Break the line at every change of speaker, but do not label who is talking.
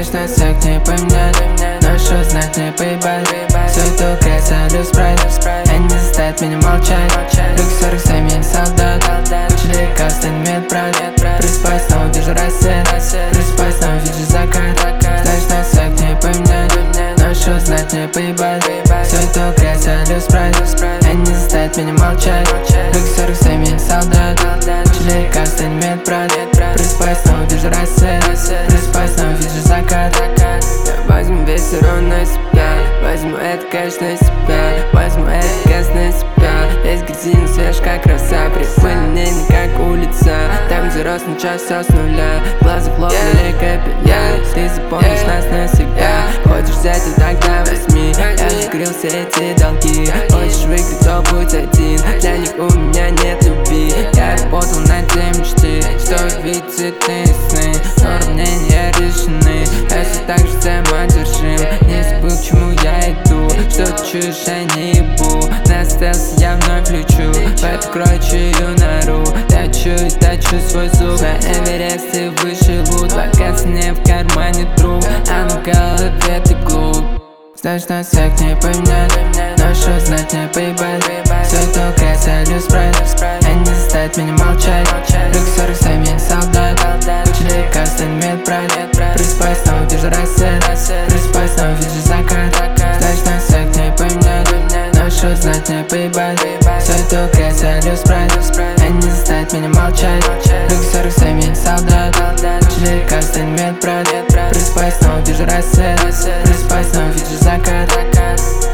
Знаешь, нас всех не поменять, но что знать не поебать. Все это кресло спрайт, они не заставят меня молчать. Люк 47, я не солдат, учили кастинг медбрат. Просыпаюсь, снова вижу рассвет, просыпаюсь, снова вижу закат. Знаешь, нас всех не поменять, но что знать не поебать. Все это кресло спрайт, они не заставят меня молчать. Люк 47, я не солдат, учили кастинг медбрат. Просыпаюсь, снова вижу рассвет, просыпаюсь, снова вижу закат. Я возьму весь урон на себя, возьму это кэш на себя, возьму это кэш на себя. Весь грязин свеж, как роса, припыльнение, как улица. Там, где рос начался с нуля, глаза хлопнули капилляр. Ты запомнишь нас навсегда, хочешь взять и тогда возьми. Я закрыл все эти долги, хочешь выиграть, то будь один. Для них у меня нет любви, я работал над тем мечты, что видеть цветные сны, но уравнения решены. Я все так же самодержим, не забыл, к чему я иду. Что ты чуешь, я не ебу, на стелсе я вновь лечу, подкрою чью нору. Точу свой зуб, на Эверест и выше лут. Вакансия не в кармане, друг, а в голове ты глуп. Знаешь, нас всех не поменять, но что знать не поебать. Все это кресло спрайт, они не заставят меня молчать. Люк 47, я не солдат, учили кастинг медбрат. Просыпаюсь, снова вижу рассвет, просыпаюсь, снова вижу закат. Знаешь, нас всех не поменять, но что знать не поебать. Все это кресло спрайт, они не заставят меня молчать. Люк 47, я не солдат, учили кастинг медбрат. Просыпаюсь, снова вижу рассвет, просыпаюсь, снова вижу закат.